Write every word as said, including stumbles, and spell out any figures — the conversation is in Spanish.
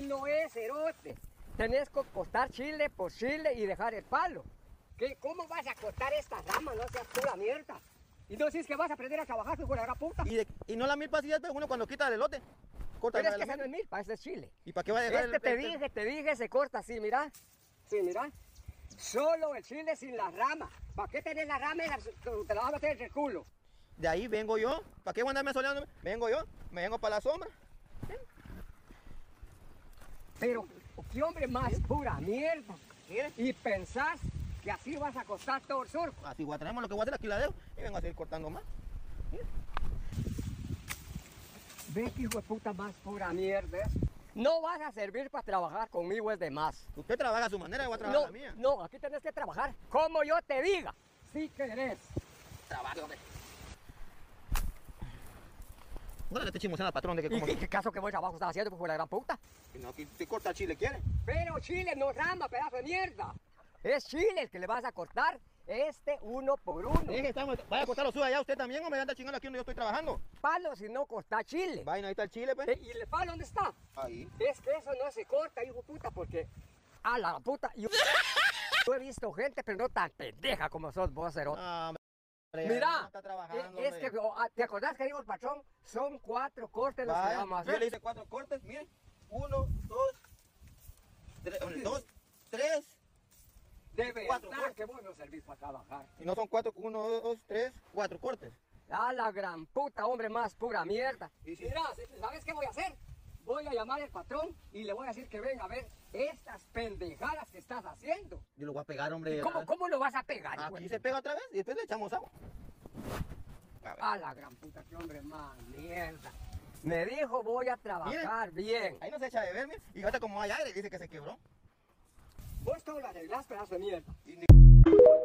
no es, cerote. Tenés que cortar chile por chile y dejar el palo. ¿Qué? ¿Cómo vas a cortar esta rama? No seas pura mierda. Y no dices que vas a aprender a trabajar, hijo de la gran puta. Y, de, y no la milpa así, uno cuando quita el elote. Corta Pero la es que de la ese no es milpa, ese es chile. ¿Y para qué va a dejar Este el, te el- dije, te dije, se corta así, mira. Sí, mira. Solo el chile sin la rama. ¿Para qué tenés la rama y la- te la vas a meter entre el culo? De ahí vengo yo. ¿Para qué voy a andarme soleando? Vengo yo, me vengo para la sombra. Pero, qué hombre más pura mierda. Mire, Y pensás que así vas a cortar todo el surco. así voy a traerme lo que voy a hacer aquí la dejo y vengo a seguir cortando más. Ve que hijo de puta más pura mierda es. No vas a servir para trabajar conmigo, es de más. Usted trabaja a su manera, yo voy a trabajar No, a la mía. no, aquí tenés que trabajar como yo te diga. Si querés. Trabaje, hombre. Ahora le estoy chismoseando al patrón de que ¿Y como... qué, qué caso que buen trabajo estás haciendo, pues, por la gran puta? Que no, que usted corta chile, ¿quiere? Pero chile no rama, pedazo de mierda. Es chile el que le vas a cortar, este uno por uno. Dije, estamos, vaya a cortarlo suyo allá usted también o me anda chingando aquí donde yo estoy trabajando. Palo si no corta chile. Vaina, ahí está el chile, pues. Eh, ¿Y el palo dónde está? Ahí. Es que eso no se corta, hijo de puta, porque... A la puta, yo... yo he visto gente, pero no tan pendeja como sos vos, cerote. Ah, hombre, Mira, no está trabajando, es que, hombre. oh, ¿te acordás que dijo el patrón? Son cuatro cortes los que Vaya, vamos a yo hacer. le hice cuatro cortes, miren. Uno, dos, tres, hombre, dos, tres. De verdad cuatro cortes. que vos no servís para trabajar. Y no son cuatro, uno, dos, tres, cuatro cortes. A la gran puta, hombre, más pura mierda. Y sí. Mira, ¿sabes qué voy a hacer? Voy a llamar al patrón y le voy a decir que venga a ver estas pendejadas que estás haciendo. Yo lo voy a pegar, hombre. ¿Y cómo, Ah, cómo lo vas a pegar, hijo Aquí de se puta? pega otra vez y después le echamos agua. A ver. A la gran puta, qué hombre más mierda. Me dijo voy a trabajar bien. Ahí no se echa de ver, mire. Y ahorita como hay aire, dice que se quebró. Vos todo lo arreglás, pedazo de mierda. Y ni-